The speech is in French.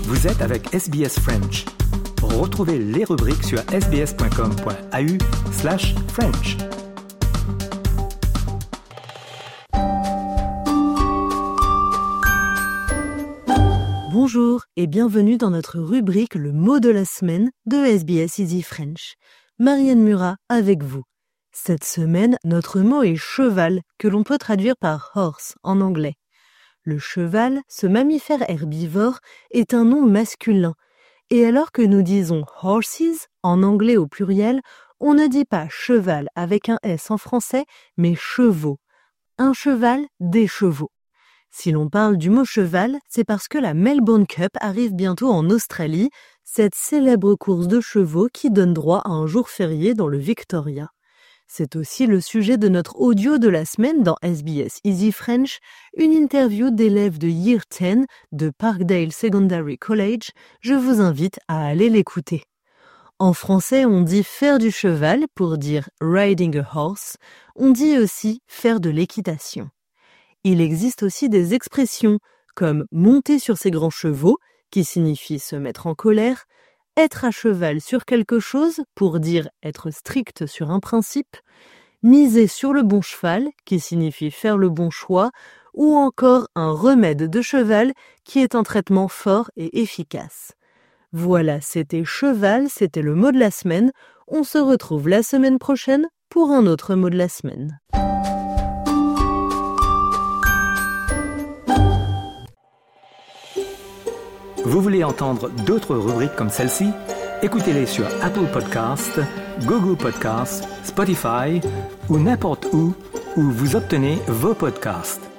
Vous êtes avec SBS French. Retrouvez les rubriques sur sbs.com.au/French. Bonjour et bienvenue dans notre rubrique Le mot de la semaine de SBS Easy French. Marianne Murat avec vous. Cette semaine, notre mot est cheval, que l'on peut traduire par horse en anglais. Le cheval, ce mammifère herbivore, est un nom masculin. Et alors que nous disons horses en anglais au pluriel, on ne dit pas cheval avec un S en français, mais chevaux. Un cheval, des chevaux. Si l'on parle du mot cheval, c'est parce que la Melbourne Cup arrive bientôt en Australie, cette célèbre course de chevaux qui donne droit à un jour férié dans le Victoria. C'est aussi le sujet de notre audio de la semaine dans SBS Easy French, une interview d'élèves de Year 10 de Parkdale Secondary College. Je vous invite à aller l'écouter. En français, on dit faire du cheval pour dire riding a horse. On dit aussi faire de l'équitation. Il existe aussi des expressions comme monter sur ses grands chevaux, qui signifie se mettre en colère, être à cheval sur quelque chose pour dire être strict sur un principe, miser sur le bon cheval qui signifie faire le bon choix ou encore un remède de cheval qui est un traitement fort et efficace. Voilà, c'était cheval, c'était le mot de la semaine. On se retrouve la semaine prochaine pour un autre mot de la semaine. Vous voulez entendre d'autres rubriques comme celle-ci? Écoutez-les sur Apple Podcasts, Google Podcasts, Spotify ou n'importe où vous obtenez vos podcasts.